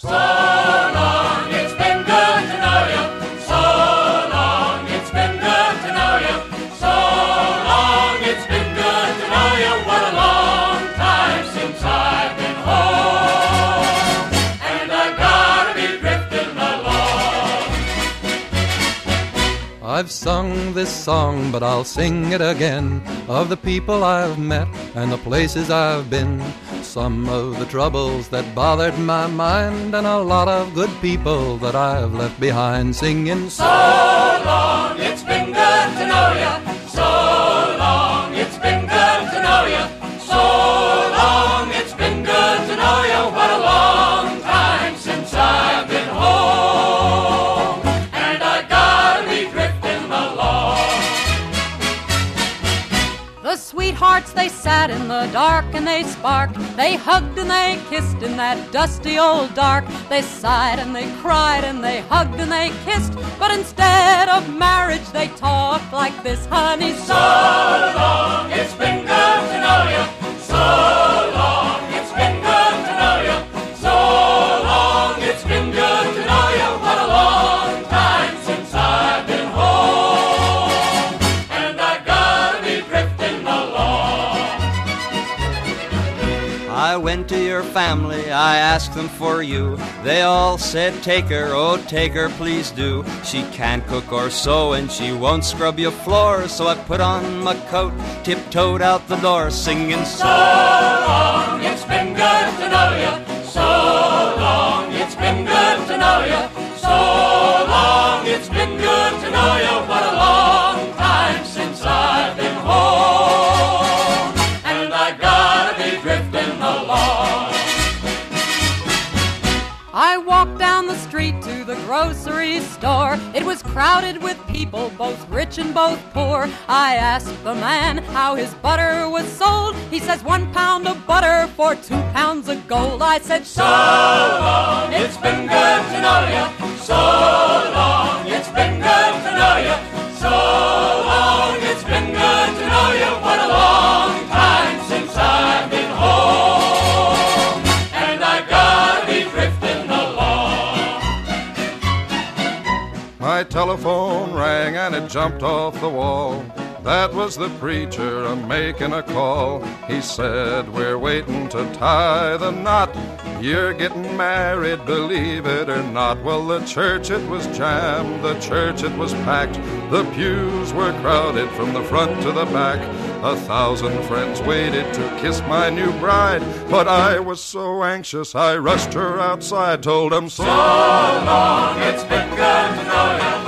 So long, it's been good to know you. So long, it's been good to know you. So long, it's been good to know you. What a long time since I've been home, and I gotta be drifting along. I've sung this song, but I'll sing it again, of the people I've met and the places I've been. Some of the troubles that bothered my mind, and a lot of good people that I've left behind, singing so long, it's been good to know you. So long, it's been good to know you. So long, it's been good to know you. What a long time since I've been home, and I gotta be drifting along. The sweethearts, they sat in the dark and they sparked. They hugged and they kissed in that dusty old dark. They sighed and they cried and they hugged and they kissed. But instead of marriage, they talked like this, honey. So long, it's been good to know you. So long, it's been good to know you. So long, it's been good to know you. What a long time since I've been home, and I gotta be drifting along. I went to your family, I asked them for you. They all said, take her, oh take her, please do. She can't cook or sew and she won't scrub your floor. So I put on my coat, tiptoed out the door, singing so long, it's been good to know you. So long, it's been good to know you. So long, it's been good to know you. What a long time since I've been home, and I gotta be drifting along. I walked down the street to the grocery store. It was crowded with people, both rich and both poor. I asked the man how his butter was sold. He says 1 pound of butter for 2 pounds of gold. I said, so long, it's been good to know you. So long, it's been good to know you. So long, it's been good to know you. What a long time since I've been home, and I gotta be drifting along. My telephone rang and it jumped off the wall. That was the preacher a-making a call. He said, we're waiting to tie the knot. You're getting married, believe it or not. Well, the church, it was jammed. The church, it was packed. The pews were crowded from the front to the back. 1,000 friends waited to kiss my new bride. But I was so anxious, I rushed her outside, told them, so long, it's been good to know you.